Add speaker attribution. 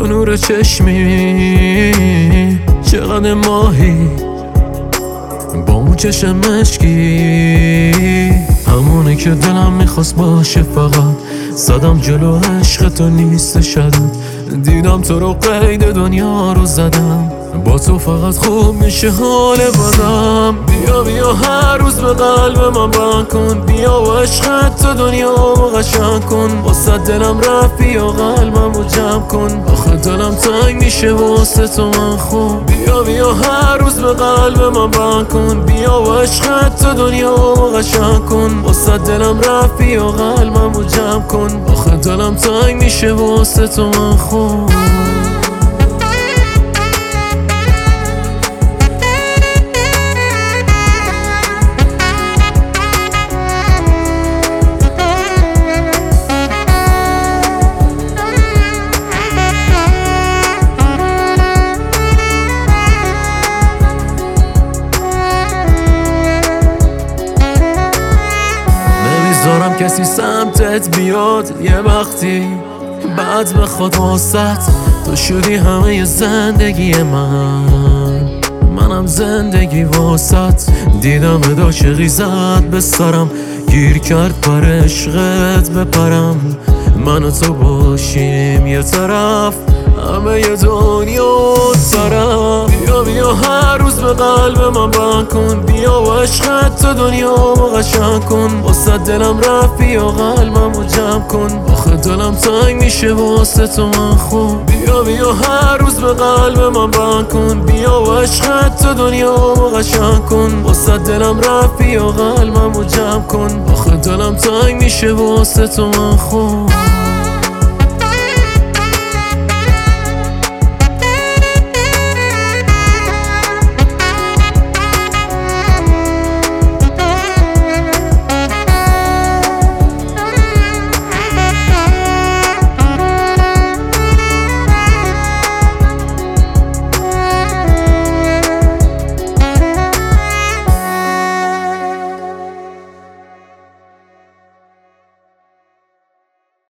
Speaker 1: تو نور چشمی چقدر ماهی با اون چشم مشکی، همونه که دلم میخواست باشه فقط. زدم جلو عشق تو نیست شدم، دیدم تو رو قید دنیا رو زدم. با تو فقط خوب میشه حال بدم. بیا بیا هر روز به قلب من بند کن، بیا و عشقت تو دنیا رو قشنگ کن. واسه دلم رفت بیا قلبم رو جمع کن، آخه دلم تنگ میشه واسه تو من خوب. بیا بیا هر روز به قلب من بند کن، بیا و عشقت تو دنیا رو قشنگ کن. واسه دلم رفت بیا قلبم رو جمع کن، آخه دلم تنگ میشه واسه تو من خوب. نمیذارم کسی سمتت بیاد یه وقتی بعد بخواد واسط. تو شدی همه زندگی منم زندگی واسط. دیدم عاشقی زد به سرم، گیر کرد پر عشقت بپرم. من و تو باشیم یه طرف، همه ی دنیا سرم. بیا بیا هر روز به قلب من بند کن، بیا و عشقت تو دنیا رو قشنگ کن. واسه دلم رفت بیا قلبم رو جمع کن، آخه دلم تنگ میشه واسه تو من خوب. بیا بیا هر روز به قلب من بند کن، بیا و عشقت تو دنیا رو قشنگ کن. واسه دلم رفت بیا قلبم رو جمع کن، آخه دلم تنگ میشه واسه تو من خوب.